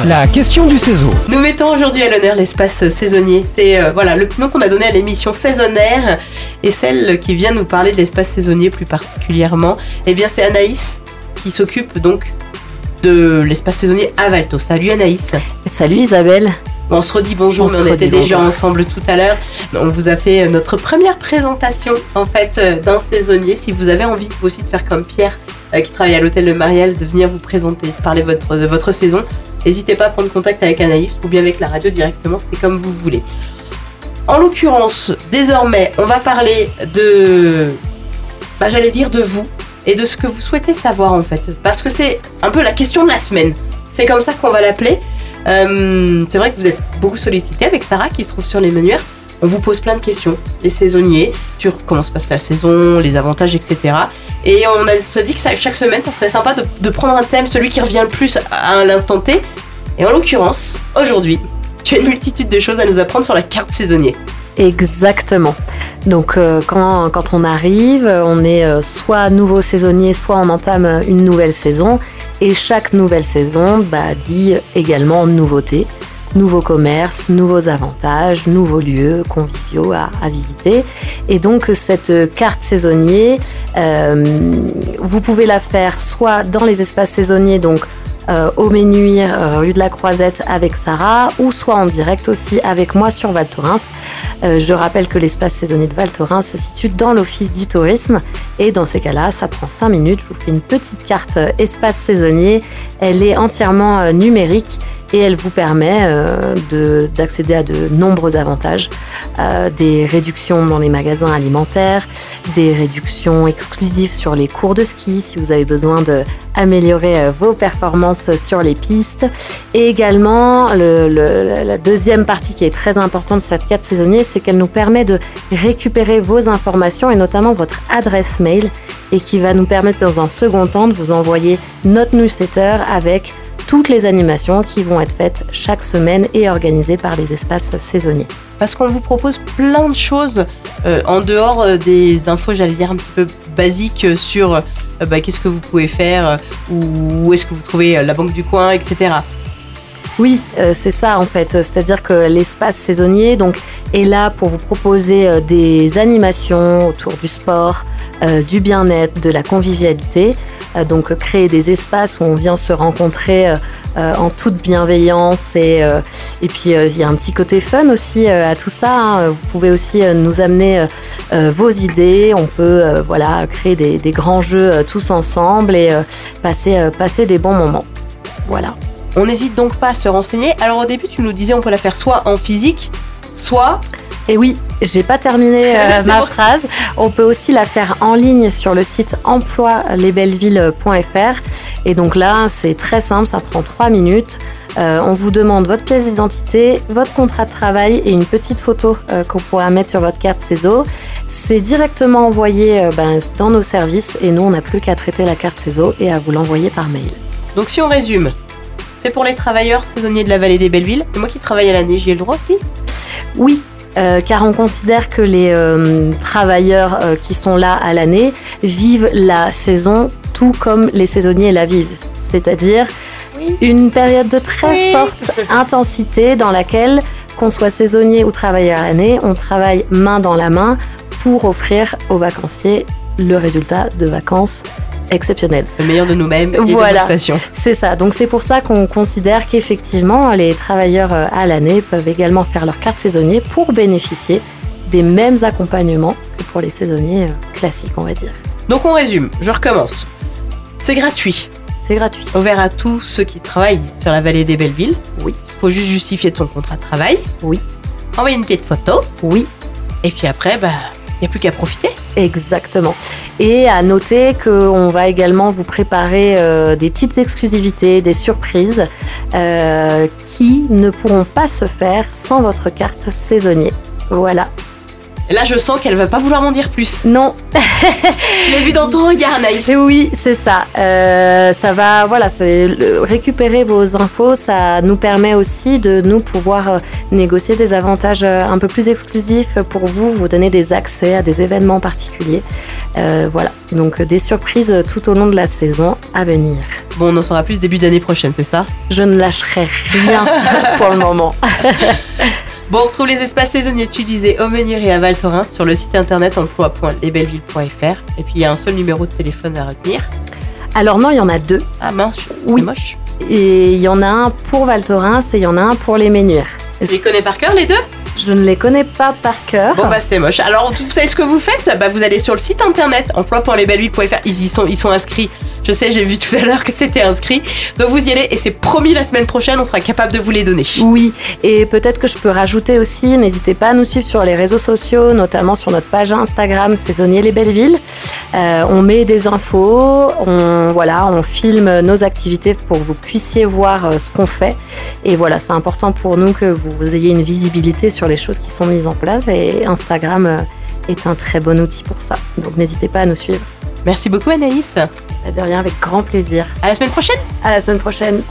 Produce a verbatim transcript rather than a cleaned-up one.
La question du saison. Nous mettons aujourd'hui à l'honneur l'espace saisonnier. C'est euh, voilà, le petit nom qu'on a donné à l'émission Saisonnaire. Et celle qui vient nous parler de l'espace saisonnier plus particulièrement, eh bien c'est Anaïs qui s'occupe donc de l'espace saisonnier à Valto. Salut Anaïs. Salut Isabelle. Bon, on se redit bonjour, on mais on était déjà bonjour. ensemble tout à l'heure. On vous a fait notre première présentation en fait d'un saisonnier. Si vous avez envie vous aussi de faire comme Pierre euh, qui travaille à l'hôtel de Marielle, de venir vous présenter, parler de votre, de votre saison, n'hésitez pas à prendre contact avec Anaïs ou bien avec la radio directement, c'est comme vous voulez. En l'occurrence, désormais, on va parler de, bah, j'allais dire de vous et de ce que vous souhaitez savoir en fait, parce que c'est un peu la question de la semaine. C'est comme ça qu'on va l'appeler. Euh, c'est vrai que vous êtes beaucoup sollicité avec Sarah qui se trouve sur les menuires. On vous pose plein de questions, les saisonniers, sur comment se passe la saison, les avantages, et cetera. Et on a, se dit que ça, chaque semaine, ça serait sympa de, de prendre un thème, celui qui revient le plus à, à l'instant T. Et en l'occurrence, aujourd'hui, tu as une multitude de choses à nous apprendre sur la carte saisonnier. Exactement. Donc euh, quand, quand on arrive, on est euh, soit nouveau saisonnier, soit on entame une nouvelle saison. Et chaque nouvelle saison bah, dit également nouveauté, nouveaux commerces, nouveaux avantages, nouveaux lieux conviviaux à, à visiter. Et donc cette carte saisonnier, euh, vous pouvez la faire soit dans les espaces saisonniers, donc Euh, au Menuire, euh, rue de la Croisette avec Sarah, ou soit en direct aussi avec moi sur Val Thorens. Euh, je rappelle que l'espace saisonnier de Val Thorens se situe dans l'office du tourisme et dans ces cas-là, ça prend cinq minutes. Je vous fais une petite carte euh, espace saisonnier. Elle est entièrement euh, numérique et elle vous permet euh, de, d'accéder à de nombreux avantages, euh, des réductions dans les magasins alimentaires, des réductions exclusives sur les cours de ski si vous avez besoin d'améliorer euh, vos performances sur les pistes. Et également, le, le, la deuxième partie qui est très importante de cette carte saisonnier, c'est qu'elle nous permet de récupérer vos informations et notamment votre adresse mail et qui va nous permettre dans un second temps de vous envoyer notre newsletter avec toutes les animations qui vont être faites chaque semaine et organisées par les espaces saisonniers. Parce qu'on vous propose plein de choses euh, en dehors euh, des infos, j'allais dire un petit peu basiques sur euh, bah, qu'est-ce que vous pouvez faire, euh, où, où est-ce que vous trouvez euh, la banque du coin, et cetera. Oui, euh, c'est ça en fait. C'est-à-dire que l'espace saisonnier donc, est là pour vous proposer euh, des animations autour du sport, euh, du bien-être, de la convivialité. Euh, donc créer des espaces où on vient se rencontrer euh, euh, en toute bienveillance. Et, euh, et puis il euh, y a un petit côté fun aussi euh, à tout ça. Hein. Vous pouvez aussi euh, nous amener euh, euh, vos idées. On peut euh, voilà, créer des, des grands jeux euh, tous ensemble et euh, passer, euh, passer des bons moments. Voilà. On n'hésite donc pas à se renseigner. Alors au début, tu nous disais on peut la faire soit en physique, soit... Et oui, j'ai pas terminé euh, ma bon. phrase. On peut aussi la faire en ligne sur le site emploi les belles villes point f r. Et donc là, c'est très simple, ça prend trois minutes. Euh, on vous demande votre pièce d'identité, votre contrat de travail et une petite photo euh, qu'on pourra mettre sur votre carte Céso. C'est directement envoyé euh, ben, dans nos services et nous, on n'a plus qu'à traiter la carte Céso et à vous l'envoyer par mail. Donc si on résume, c'est pour les travailleurs saisonniers de la vallée des Bellevilles. Et moi qui travaille à l'année, j'y ai le droit aussi ? Oui, euh, car on considère que les euh, travailleurs euh, qui sont là à l'année vivent la saison tout comme les saisonniers la vivent. C'est-à-dire oui. une période de très oui. forte intensité dans laquelle, qu'on soit saisonnier ou travailleur à l'année, on travaille main dans la main pour offrir aux vacanciers le résultat de vacances exceptionnel. Le meilleur de nous-mêmes et voilà, de nos stations. C'est ça. Donc c'est pour ça qu'on considère qu'effectivement les travailleurs à l'année peuvent également faire leur carte saisonnier pour bénéficier des mêmes accompagnements que pour les saisonniers classiques, on va dire. Donc on résume, je recommence. C'est gratuit. C'est gratuit. Ouvert à tous ceux qui travaillent sur la vallée des Bellevilles. Oui. Il faut juste justifier de son contrat de travail. Oui. Envoyer une petite photo. Oui. Et puis après, bah, il n'y a plus qu'à profiter. Exactement. Et à noter qu'on va également vous préparer euh, des petites exclusivités, des surprises euh, qui ne pourront pas se faire sans votre carte saisonnier. Voilà. Et là, je sens qu'elle va pas vouloir m'en dire plus. Non. Je l'ai vu dans ton regard, Anaïs. Et oui, c'est ça. Euh, ça va, voilà, c'est le- récupérer vos infos, ça nous permet aussi de nous pouvoir euh, négocier des avantages euh, un peu plus exclusifs pour vous, vous donner des accès à des événements particuliers. Euh, voilà, donc euh, des surprises tout au long de la saison à venir. Bon, on en saura plus début d'année prochaine, c'est ça? Je ne lâcherai rien pour le moment. Bon, on retrouve les espaces saisonniers utilisés au Meunier et à Val Thorens sur le site internet emploi point les belleville point f r. Et puis, il y a un seul numéro de téléphone à retenir. Alors non, il y en a deux. Ah mince, Oui. c'est moche. Et il y en a un pour Val Thorens et il y en a un pour les Ménuires. Tu les connais par cœur, les deux? Je ne les connais pas par cœur. Bon, bah, c'est moche. Alors, vous savez ce que vous faites? Bah, vous allez sur le site internet emploi point les belleville point f r. Ils y sont, ils sont inscrits. Je sais, j'ai vu tout à l'heure que c'était inscrit. Donc, vous y allez et c'est promis, la semaine prochaine, on sera capable de vous les donner. Oui, et peut-être que je peux rajouter aussi, n'hésitez pas à nous suivre sur les réseaux sociaux, notamment sur notre page Instagram Saisonnier Les Bellevilles. Euh, on met des infos, on, voilà, on filme nos activités pour que vous puissiez voir euh, ce qu'on fait. Et voilà, c'est important pour nous que vous ayez une visibilité sur les choses qui sont mises en place. Et Instagram euh, est un très bon outil pour ça. Donc n'hésitez pas à nous suivre. Merci beaucoup, Anaïs. De rien, avec grand plaisir. À la semaine prochaine. À la semaine prochaine.